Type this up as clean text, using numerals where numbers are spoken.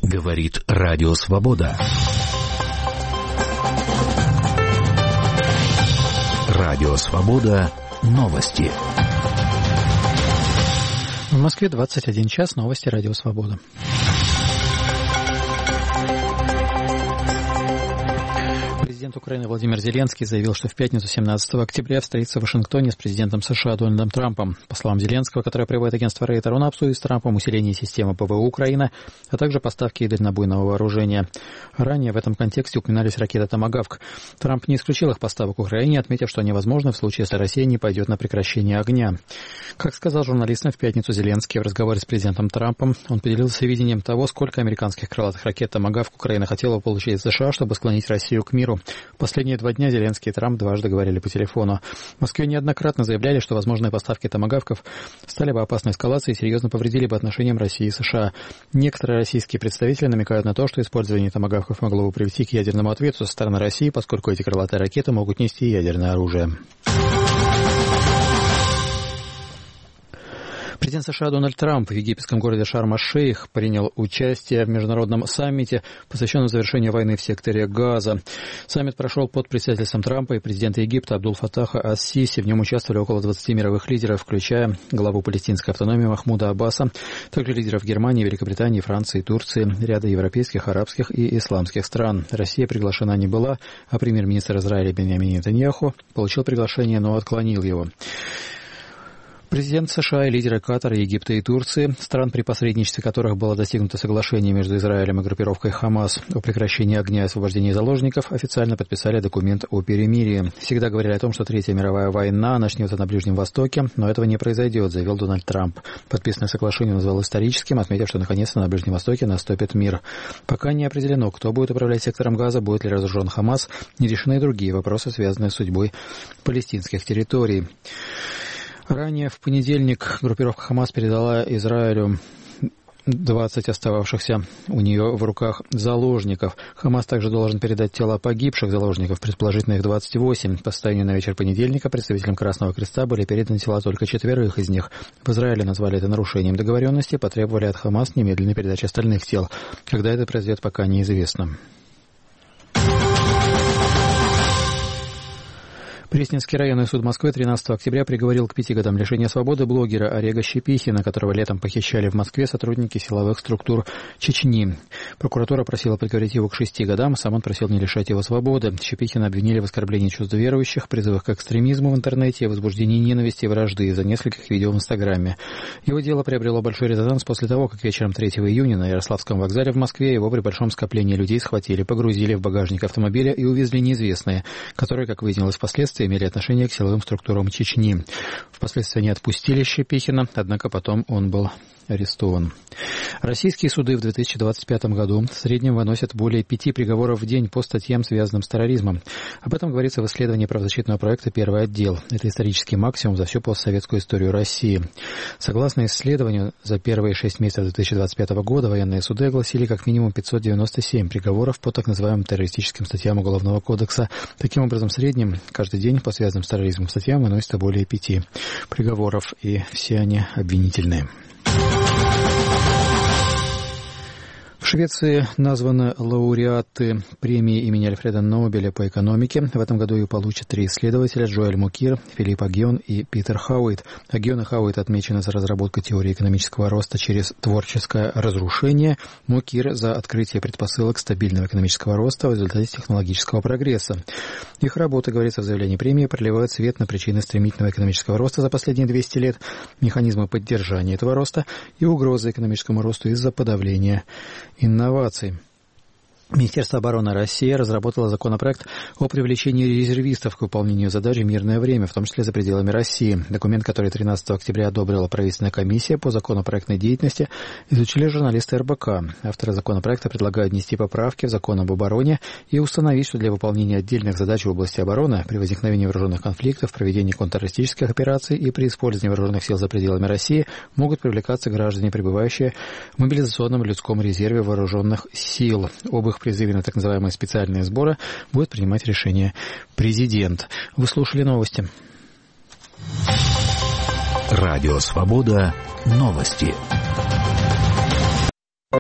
Говорит Радио Свобода. Радио Свобода. Новости. В Москве 21 час. Новости Радио Свобода. Президент Украины Владимир Зеленский заявил, что в пятницу 17 октября встретится в Вашингтоне с президентом США Дональдом Трампом. По словам Зеленского, которое приводит агентство Рейтер, он обсудит с Трампом усиление системы ПВО Украины, а также поставки и дальнобойного вооружения. Ранее в этом контексте упоминались ракеты «Томагавк». Трамп не исключил их поставок Украине, отметив, что они возможны в случае, если Россия не пойдет на прекращение огня. Как сказал журналистам в пятницу Зеленский в разговоре с президентом Трампом, он поделился видением того, сколько американских крылатых ракет «Томагавк» Украина хотела получить из США, чтобы склонить Россию к миру. В последние 2 дня Зеленский и Трамп дважды говорили по телефону. В Москве неоднократно заявляли, что возможные поставки томагавков стали бы опасной эскалацией и серьезно повредили бы отношениям России и США. Некоторые российские представители намекают на то, что использование томагавков могло бы привести к ядерному ответу со стороны России, поскольку эти крылатые ракеты могут нести ядерное оружие. Президент США Дональд Трамп в египетском городе Шарм-аш-Шейх принял участие в международном саммите, посвященном завершению войны в секторе Газа. Саммит прошел под председательством Трампа и президента Египта Абдул-Фаттаха ас-Сиси. В нем участвовали около 20 мировых лидеров, включая главу палестинской автономии Махмуда Аббаса, также лидеров Германии, Великобритании, Франции, Турции, ряда европейских, арабских и исламских стран. Россия приглашена не была, а премьер-министр Израиля Биньямин Нетаньяху получил приглашение, но отклонил его. Президент США и лидеры Катара, Египта и Турции, стран, при посредничестве которых было достигнуто соглашение между Израилем и группировкой Хамас о прекращении огня и освобождении заложников, официально подписали документ о перемирии. Всегда говорили о том, что Третья мировая война начнется на Ближнем Востоке, но этого не произойдет, заявил Дональд Трамп. Подписанное соглашение он назвал историческим, отметив, что наконец-то на Ближнем Востоке наступит мир. Пока не определено, кто будет управлять сектором Газа, будет ли разоружен Хамас, не решены и другие вопросы, связанные с судьбой палестинских территорий. Ранее в понедельник группировка Хамас передала Израилю 20 остававшихся у нее в руках заложников. Хамас также должен передать тела погибших заложников, предположительно их 28. По состоянию на вечер понедельника представителям Красного Креста были переданы тела только 4 из них. В Израиле назвали это нарушением договоренности и потребовали от Хамас немедленной передачи остальных тел. Когда это произойдет, пока неизвестно. Пресненский районный суд Москвы 13 октября приговорил к 5 годам лишения свободы блогера Орега Щепихина, которого летом похищали в Москве сотрудники силовых структур Чечни. Прокуратура просила приговорить его к 6 годам, сам он просил не лишать его свободы. Щепихина обвинили в оскорблении чувств верующих, призывах к экстремизму в интернете и возбуждении ненависти и вражды из-за нескольких видео в Инстаграме. Его дело приобрело большой резонанс после того, как вечером 3 июня на Ярославском вокзале в Москве его при большом скоплении людей схватили, погрузили в багажник автомобиля и увезли неизвестные, которые, как выяснилось впоследствии, имели отношение к силовым структурам Чечни. Впоследствии они отпустили Щепихина, однако потом он был арестован. Российские суды в 2025 году в среднем выносят более 5 приговоров в день по статьям, связанным с терроризмом. Об этом говорится в исследовании правозащитного проекта «Первый отдел». Это исторический максимум за всю постсоветскую историю России. Согласно исследованию, за первые 6 месяцев 2025 года военные суды огласили как минимум 597 приговоров по так называемым террористическим статьям Уголовного кодекса. Таким образом, в среднем каждый день по связанным с терроризмом статьям выносится более 5 приговоров, и все они обвинительные. В Швеции названы лауреаты премии имени Альфреда Нобеля по экономике. В этом году ее получат 3 исследователя: Джоэль Мукир, Филипп Агьон и Питер Хауит. Агьон и Хауит отмечены за разработку теории экономического роста через творческое разрушение. Мукир за открытие предпосылок стабильного экономического роста в результате технологического прогресса. Их работы, говорится в заявлении премии, проливают свет на причины стремительного экономического роста за последние 200 лет, механизмы поддержания этого роста и угрозы экономическому росту из-за подавления инноваций. Министерство обороны России разработало законопроект о привлечении резервистов к выполнению задач в мирное время, в том числе за пределами России. Документ, который 13 октября одобрила правительственная комиссия по законопроектной деятельности, изучили журналисты РБК. Авторы законопроекта предлагают внести поправки в закон об обороне и установить, что для выполнения отдельных задач в области обороны при возникновении вооруженных конфликтов, проведении контртеррористических операций и при использовании вооруженных сил за пределами России могут привлекаться граждане, пребывающие в мобилизационном людском резерве вооруженных сил. Об их призыве на так называемые специальные сборы будет принимать решение президент. Вы слушали новости. Радио Свобода. Новости.